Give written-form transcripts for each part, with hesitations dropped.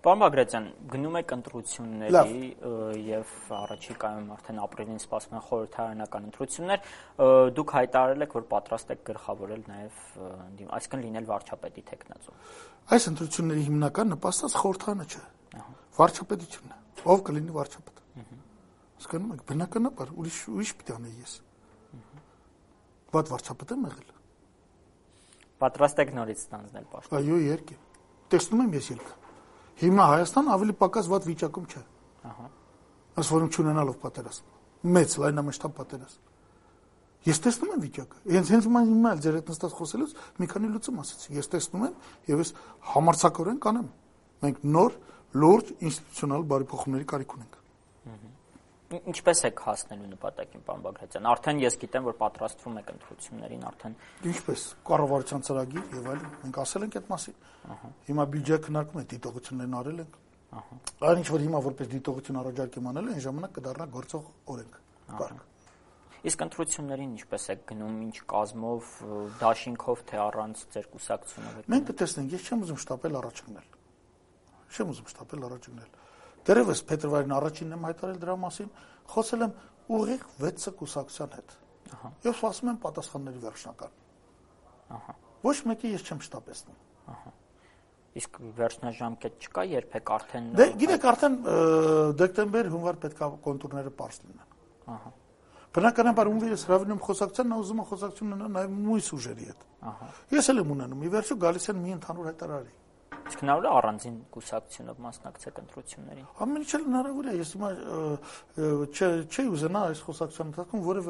Պարոն Բագրատյան, գնում եք ընտրությունների եւ առաջիկայում արդեն ապրիլին սպասվում են խորհրդարանական ընտրություններ, դուք հայտարարել եք, որ պատրաստ եք գլխավորել նաեւ, այսինքն լինել վարչապետի թեկնածու։ Այս ընտրությունների հիմնական նպաստը խորհրդարանը չէ, վարչապետությունն է, ով կլինի վարչապետ։ Հասկանում եք, բնականաբար ուրիշ պիտի անեի ես։ Բադ վարչապետ եմ եղել։ Պատրաստ եք նորից ստանձնել պաշտոն։ Այո, իհարկե։ Տեսնում եմ ես ելքը։ Հիմա Հայաստանը ավելի պակաս վատ վիճակում չէ։ Այս որում չունենալով պատերազմ։ Մեծ լայնամասշտաբ պատերազմ։ Ես տեսնում եմ վիճակը։ Հենց հիմա էլ ձեր հետ նստած խոսելուց մի քանի լուծում ասացի։ Ես տեսնում եմ եւ ես համարձակորեն կանեմ։ Մենք նոր լուրջ ինստիտուցիոնալ բարեփոխումների կարիք ունենք։ Ինչպես եք հասնելու նպատակին, պարոն Բագրատյան։ Արդեն ես գիտեմ, որ պատրաստվում եք ընտրություններին, արդեն ինչպես կառավարության ծրագիր եւ այլն։ Մենք ասել ենք այդ մասին։ Հիմա բյուջե քննարկում ենք, դիտողություններն արել ենք։ Այն ինչ որ հիմա որպես դիտողություն առաջարկեմ անել, այն ժամանակ կդառնա գործող օրենք։ Կարգ։ Իսկ ընտրություններին ինչպես եք գնում, ինչ կազմով, դաշինքով, թե առանց ձեր կուսակցությունով եք։ Մենք կտեսնենք, ես չեմ ուզում շտապել առաջ գնել։ Դերևս փետրվարին առաջինն եմ հայտարարել դրա մասին, խոսել եմ ուղիղ 6 կուսակցության հետ։ Եվ ասում եմ պատասխանների վերջնական։ Ոչ մեկի ես չեմ շտապեցնում։ Իսկ վերջնաժամկետ չկա, երբեք արդեն Դե գիտեք, արդեն դեկտեմբեր-հունվար պետք է կոնտուրները པարզ լինեն։ Բնականաբար ումվիրս հրավիրում խոսակցության, նա ուզում է խոսակցություն ունենալ նաև մույս ուժերի հետ։ Ես էլ եմ ունենում, ի վերջո գալիս են մի ընդհանուր հայտարարի։ Իսկ հնարավոր է առանձին կուսակցությունով մասնակցեք ընտրություններին։ Ամեն ինչ էլ հնարավոր է, ես հիմա չի ուզենա այս խոսակցության ընթացքում որևէ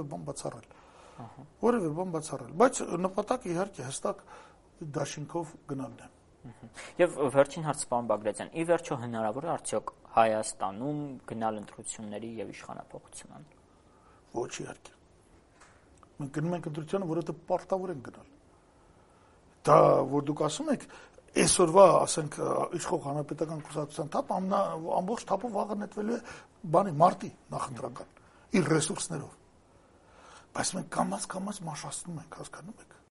բան բացառել, բայց նպատակը իհարկե հստակ դաշինքով գնալն է։ Եվ վերջին հարց, պարոն Բագրատյան, ի վերջո հնարավոր է արդյոք Հայաստանում գնալ ընտրությունների եւ իշխանափոխություն անել։ Ոչ իհարկե։ Մենք գնում ենք ընտրությանը, որովհետեւ պարտավոր ենք գնալ։ Դա որ դուք ասում եք, այսօրվա, ասենք, իշխող հանրապետական կուսակցության թափ ամբողջ թափով վաղը նետվելու է բանի մարտի նախընտրական իր ռեսուրսներով։ Բայց մենք կամաց մաշացնում ենք, հասկանում եք։